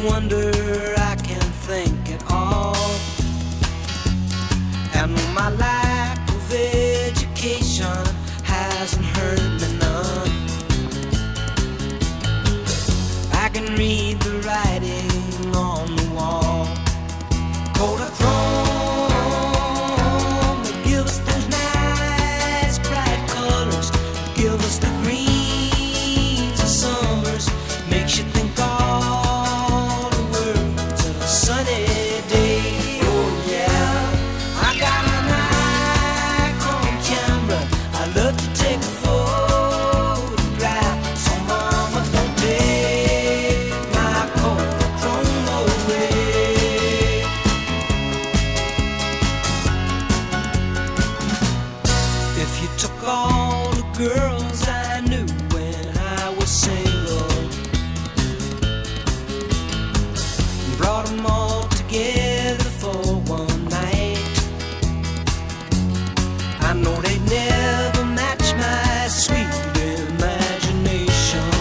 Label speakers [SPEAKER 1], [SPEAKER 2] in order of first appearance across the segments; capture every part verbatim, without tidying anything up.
[SPEAKER 1] wonder I can't think at all. And my lack of education hasn't hurt me none. I can read the writing on the wall. Kodachrome, they give us those nice bright colors, give us the greens of summers, makes you think all the world's a sunny day. Oh yeah, I got a Nikon camera, I love to take a photograph. So mama, don't take my Kodachrome away. If you took all the girls I knew when I was single, brought them all together for one night, I know they'd never match my sweet imagination.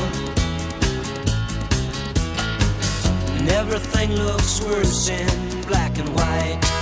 [SPEAKER 1] And everything looks worse in black and white.